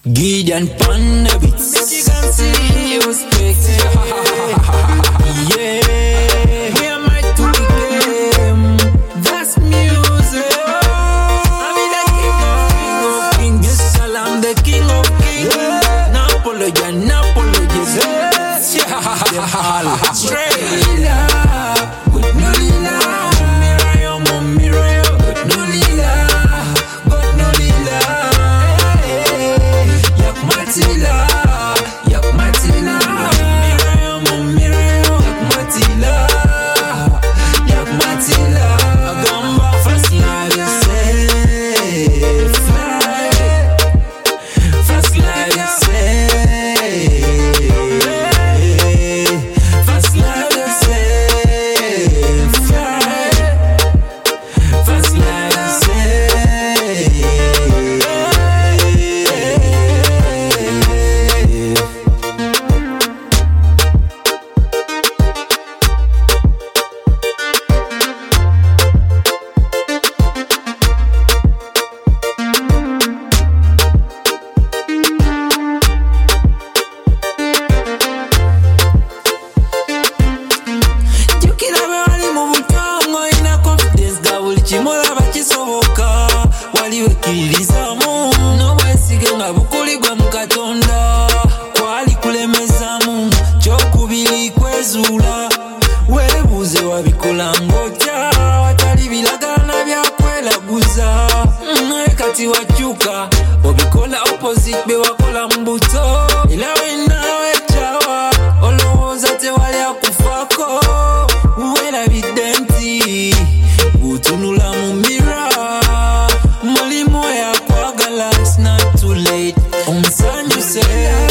Gideon Pandabits. Make you can see you respect. Yeah. We are my to the game. That's music. I'm the king of kings. Yes, I'm the king of kings. No apologize, no apologize. Straight love with no lila. Mummy, with no lila. But no lila. Yak Matila. Yak Matila. Mummy, Yak Matila. Yak Matila. Gamba fast like you say. Fly. Fast like you say. Fast like you say. Fly. Fast like you say. Jukira bali mu butongo ina confidence ga buli kimola bakisoboka wali wekiririzamu n'obwesige nga bukulibwa mu Katonda kwali kulemezamu kyokubiri kwezuula weebuuze wabikola ng'otya watali biragana byakwelaguza naye kati wakyuka obikola opposite be wakola mu buto era wennawe ekyawa olowooza tewali akufaako weerabidde nti butunula mu mira mulimu yakwagala it's not too late omusanyuse